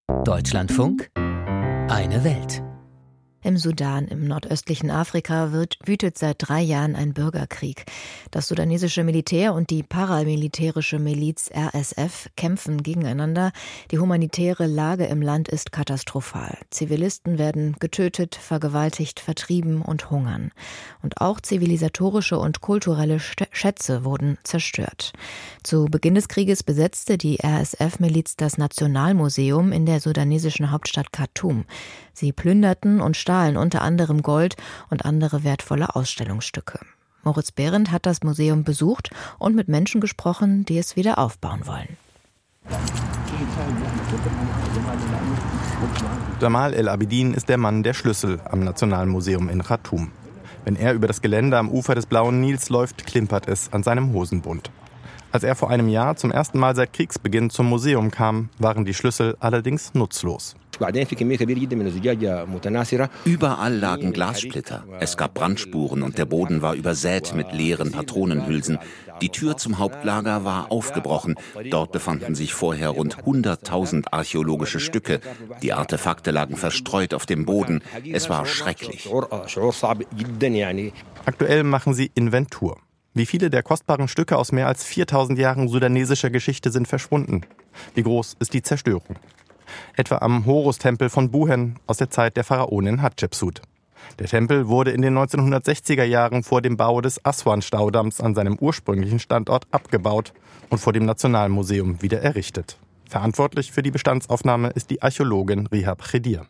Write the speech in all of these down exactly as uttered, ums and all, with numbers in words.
Deutschlandfunk, eine Welt. Im Sudan, im nordöstlichen Afrika, wird, wütet seit drei Jahren ein Bürgerkrieg. Das sudanesische Militär und die paramilitärische Miliz R S F kämpfen gegeneinander. Die humanitäre Lage im Land ist katastrophal. Zivilisten werden getötet, vergewaltigt, vertrieben und hungern. Und auch zivilisatorische und kulturelle Schätze wurden zerstört. Zu Beginn des Krieges besetzte die R S F-Miliz das Nationalmuseum in der sudanesischen Hauptstadt Khartoum. Sie plünderten und stahlen unter anderem Gold und andere wertvolle Ausstellungsstücke. Moritz Behrendt hat das Museum besucht und mit Menschen gesprochen, die es wieder aufbauen wollen. Jamal El-Abidin ist der Mann der Schlüssel am Nationalmuseum in Khartoum. Wenn er über das Gelände am Ufer des Blauen Nils läuft, klimpert es an seinem Hosenbund. Als er vor einem Jahr zum ersten Mal seit Kriegsbeginn zum Museum kam, waren die Schlüssel allerdings nutzlos. Überall lagen Glassplitter. Es gab Brandspuren und der Boden war übersät mit leeren Patronenhülsen. Die Tür zum Hauptlager war aufgebrochen. Dort befanden sich vorher rund hunderttausend archäologische Stücke. Die Artefakte lagen verstreut auf dem Boden. Es war schrecklich. Aktuell machen sie Inventur. Wie viele der kostbaren Stücke aus mehr als viertausend Jahren sudanesischer Geschichte sind verschwunden? Wie groß ist die Zerstörung? Etwa am Horus-Tempel von Buhen aus der Zeit der Pharaonin Hatschepsut. Der Tempel wurde in den neunzehnhundertsechziger Jahren vor dem Bau des Aswan-Staudamms an seinem ursprünglichen Standort abgebaut und vor dem Nationalmuseum wieder errichtet. Verantwortlich für die Bestandsaufnahme ist die Archäologin Rihab Chedir.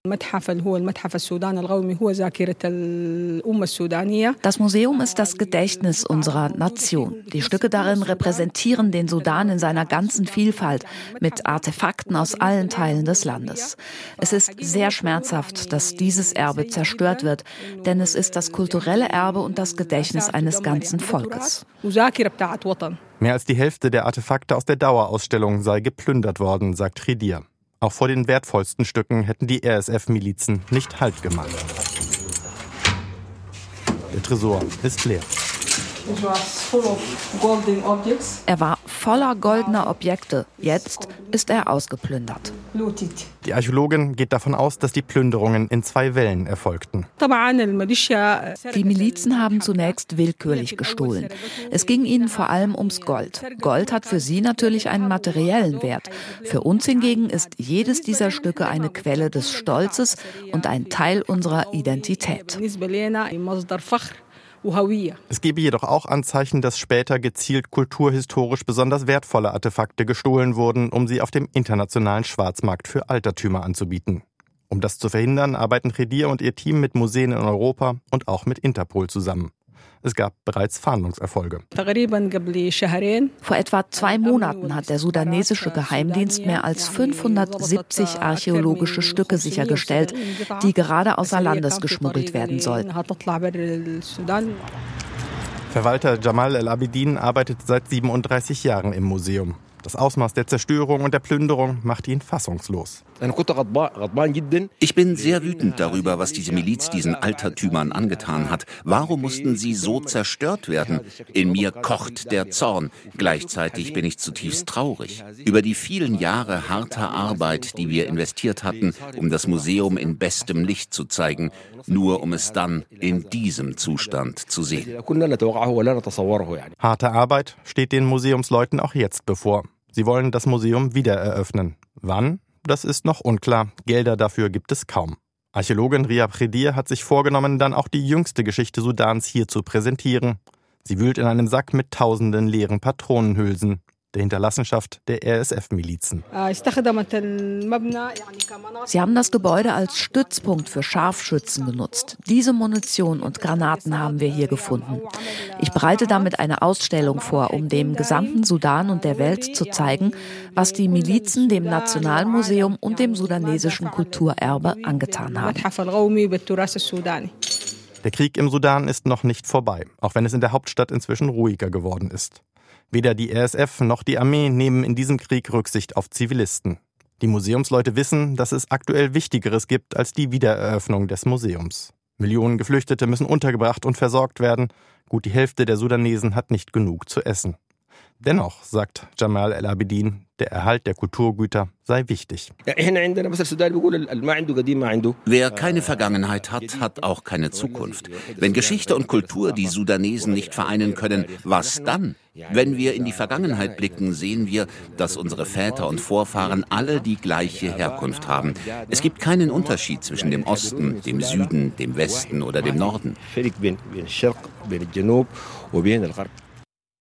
Das Museum ist das Gedächtnis unserer Nation. Die Stücke darin repräsentieren den Sudan in seiner ganzen Vielfalt mit Artefakten aus allen Teilen des Landes. Es ist sehr schmerzhaft, dass dieses Erbe zerstört wird, denn es ist das kulturelle Erbe und das Gedächtnis eines ganzen Volkes. Mehr als die Hälfte der Artefakte aus der Dauerausstellung sei geplündert worden, sagt Chedir. Auch vor den wertvollsten Stücken hätten die R S F-Milizen nicht Halt gemacht. Der Tresor ist leer. Er war voller goldener Objekte. Jetzt ist er ausgeplündert. Die Archäologin geht davon aus, dass die Plünderungen in zwei Wellen erfolgten. Die Milizen haben zunächst willkürlich gestohlen. Es ging ihnen vor allem ums Gold. Gold hat für sie natürlich einen materiellen Wert. Für uns hingegen ist jedes dieser Stücke eine Quelle des Stolzes und ein Teil unserer Identität. Es gebe jedoch auch Anzeichen, dass später gezielt kulturhistorisch besonders wertvolle Artefakte gestohlen wurden, um sie auf dem internationalen Schwarzmarkt für Altertümer anzubieten. Um das zu verhindern, arbeiten Chedir und ihr Team mit Museen in Europa und auch mit Interpol zusammen. Es gab bereits Fahndungserfolge. Vor etwa zwei Monaten hat der sudanesische Geheimdienst mehr als fünfhundertsiebzig archäologische Stücke sichergestellt, die gerade außer Landes geschmuggelt werden sollten. Verwalter Jamal El-Abidin arbeitet seit siebenunddreißig Jahren im Museum. Das Ausmaß der Zerstörung und der Plünderung macht ihn fassungslos. Ich bin sehr wütend darüber, was diese Miliz diesen Altertümern angetan hat. Warum mussten sie so zerstört werden? In mir kocht der Zorn. Gleichzeitig bin ich zutiefst traurig über die vielen Jahre harter Arbeit, die wir investiert hatten, um das Museum in bestem Licht zu zeigen, nur um es dann in diesem Zustand zu sehen. Harte Arbeit steht den Museumsleuten auch jetzt bevor. Sie wollen das Museum wieder eröffnen. Wann? Das ist noch unklar. Gelder dafür gibt es kaum. Archäologin Rihab Chedir hat sich vorgenommen, dann auch die jüngste Geschichte Sudans hier zu präsentieren. Sie wühlt in einem Sack mit tausenden leeren Patronenhülsen, der Hinterlassenschaft der R S F-Milizen. Sie haben das Gebäude als Stützpunkt für Scharfschützen genutzt. Diese Munition und Granaten haben wir hier gefunden. Ich bereite damit eine Ausstellung vor, um dem gesamten Sudan und der Welt zu zeigen, was die Milizen dem Nationalmuseum und dem sudanesischen Kulturerbe angetan haben. Der Krieg im Sudan ist noch nicht vorbei, auch wenn es in der Hauptstadt inzwischen ruhiger geworden ist. Weder die R S F noch die Armee nehmen in diesem Krieg Rücksicht auf Zivilisten. Die Museumsleute wissen, dass es aktuell Wichtigeres gibt als die Wiedereröffnung des Museums. Millionen Geflüchtete müssen untergebracht und versorgt werden. Gut die Hälfte der Sudanesen hat nicht genug zu essen. Dennoch, sagt Jamal El-Abidin, der Erhalt der Kulturgüter sei wichtig. Wer keine Vergangenheit hat, hat auch keine Zukunft. Wenn Geschichte und Kultur die Sudanesen nicht vereinen können, was dann? Wenn wir in die Vergangenheit blicken, sehen wir, dass unsere Väter und Vorfahren alle die gleiche Herkunft haben. Es gibt keinen Unterschied zwischen dem Osten, dem Süden, dem Westen oder dem Norden.